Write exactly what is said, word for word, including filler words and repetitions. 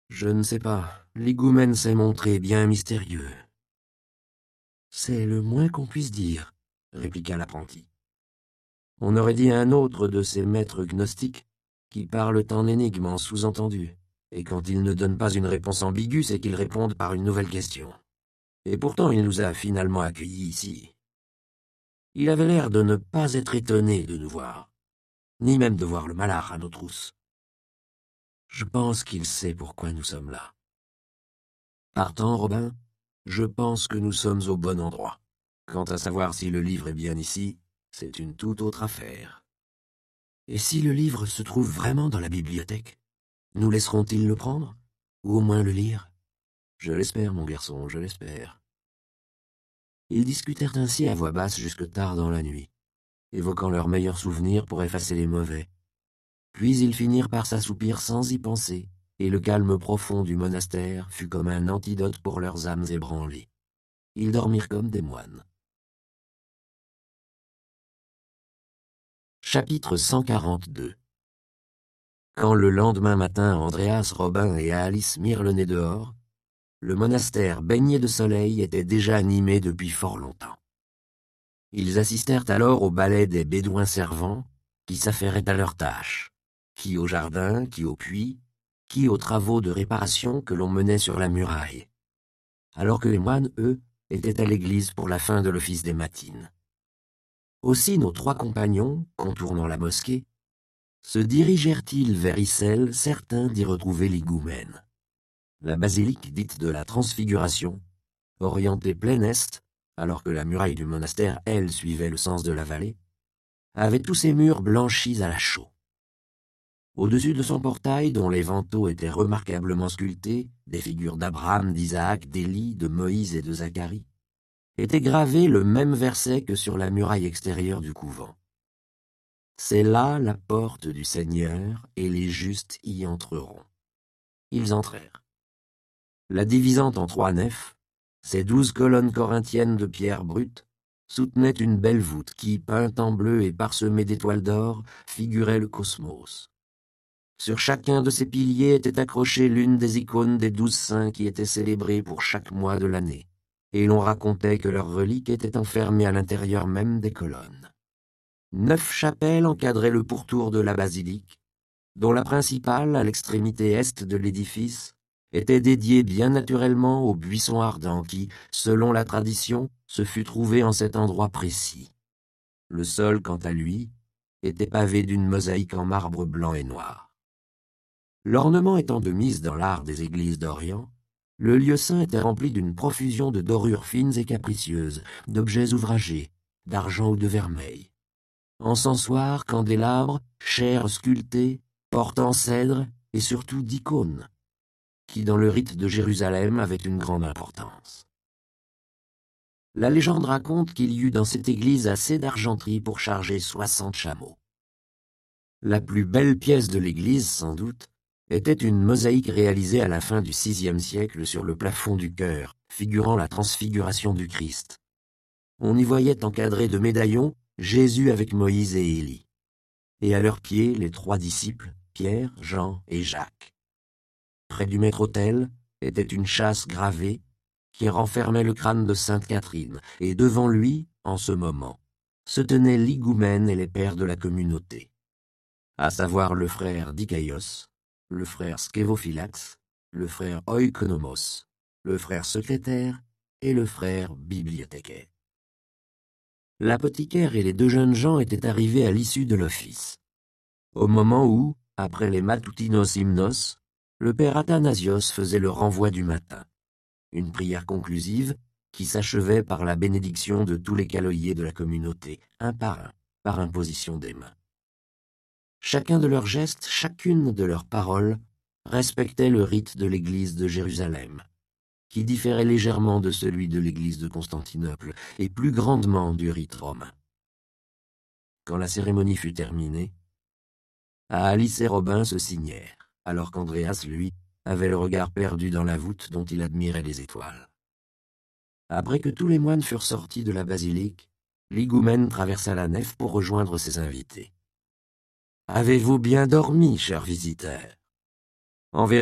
Je ne sais pas, l'higoumène s'est montré bien mystérieux. C'est le moins qu'on puisse dire, répliqua l'apprenti. On aurait dit un autre de ces maîtres gnostiques qui parlent en énigmes en sous-entendu, et quand ils ne donnent pas une réponse ambiguë, c'est qu'ils répondent par une nouvelle question. Et pourtant il nous a finalement accueillis ici. Il avait l'air de ne pas être étonné de nous voir, ni même de voir le malard à nos trousses. Je pense qu'il sait pourquoi nous sommes là. Partant, Robin, je pense que nous sommes au bon endroit. Quant à savoir si le livre est bien ici, c'est une toute autre affaire. Et si le livre se trouve vraiment dans la bibliothèque, nous laisseront-ils le prendre? Ou au moins le lire? Je l'espère, mon garçon, je l'espère. Ils discutèrent ainsi à voix basse jusque tard dans la nuit, évoquant leurs meilleurs souvenirs pour effacer les mauvais. Puis ils finirent par s'assoupir sans y penser, et le calme profond du monastère fut comme un antidote pour leurs âmes ébranlées. Ils dormirent comme des moines. Chapitre cent quarante-deux. Quand le lendemain matin Andreas, Robin et Alice mirent le nez dehors, le monastère baigné de soleil était déjà animé depuis fort longtemps. Ils assistèrent alors au ballet des bédouins servants qui s'affairaient à leurs tâches, qui au jardin, qui au puits, qui aux travaux de réparation que l'on menait sur la muraille, alors que les moines, eux, étaient à l'église pour la fin de l'office des matines. Aussi nos trois compagnons, contournant la mosquée, se dirigèrent-ils vers Issel, certains d'y retrouver l'higoumène. La basilique dite de la Transfiguration, orientée plein est, alors que la muraille du monastère, elle, suivait le sens de la vallée, avait tous ses murs blanchis à la chaux. Au-dessus de son portail, dont les vantaux étaient remarquablement sculptés, des figures d'Abraham, d'Isaac, d'Élie, de Moïse et de Zacharie, était gravé le même verset que sur la muraille extérieure du couvent. C'est là la porte du Seigneur, et les justes y entreront. Ils entrèrent. La divisant en trois nefs, ces douze colonnes corinthiennes de pierre brute soutenaient une belle voûte qui, peinte en bleu et parsemée d'étoiles d'or, figurait le cosmos. Sur chacun de ces piliers était accrochée l'une des icônes des douze saints qui étaient célébrés pour chaque mois de l'année, et l'on racontait que leurs reliques étaient enfermées à l'intérieur même des colonnes. Neuf chapelles encadraient le pourtour de la basilique, dont la principale, à l'extrémité est de l'édifice, était dédiée bien naturellement au buisson ardent qui, selon la tradition, se fût trouvé en cet endroit précis. Le sol, quant à lui, était pavé d'une mosaïque en marbre blanc et noir. L'ornement étant de mise dans l'art des églises d'Orient, le lieu saint était rempli d'une profusion de dorures fines et capricieuses, d'objets ouvragés, d'argent ou de vermeil. Encensoirs, candélabres, chairs sculptées, portes en cèdre et surtout d'icônes, qui dans le rite de Jérusalem avaient une grande importance. La légende raconte qu'il y eut dans cette église assez d'argenterie pour charger soixante chameaux. La plus belle pièce de l'église, sans doute, était une mosaïque réalisée à la fin du sixième siècle sur le plafond du chœur, figurant la transfiguration du Christ. On y voyait encadrés de médaillons Jésus avec Moïse et Élie, et à leurs pieds les trois disciples, Pierre, Jean et Jacques. Près du maître-autel était une châsse gravée qui renfermait le crâne de sainte Catherine, et devant lui, en ce moment, se tenaient l'higoumène et les pères de la communauté, à savoir le frère Dikaios, le frère Scévophylax, le frère Oikonomos, le frère secrétaire et le frère bibliothécaire. L'apothicaire et les deux jeunes gens étaient arrivés à l'issue de l'office, au moment où, après les matutinos hymnos, le père Athanasios faisait le renvoi du matin, une prière conclusive qui s'achevait par la bénédiction de tous les caloyers de la communauté, un par un, par imposition des mains. Chacun de leurs gestes, chacune de leurs paroles, respectait le rite de l'église de Jérusalem, qui différait légèrement de celui de l'église de Constantinople, et plus grandement du rite romain. Quand la cérémonie fut terminée, Alice et Robin se signèrent, alors qu'Andreas, lui, avait le regard perdu dans la voûte dont il admirait les étoiles. Après que tous les moines furent sortis de la basilique, l'higoumène traversa la nef pour rejoindre ses invités. « Avez-vous bien dormi, chers visiteurs ? En vérité,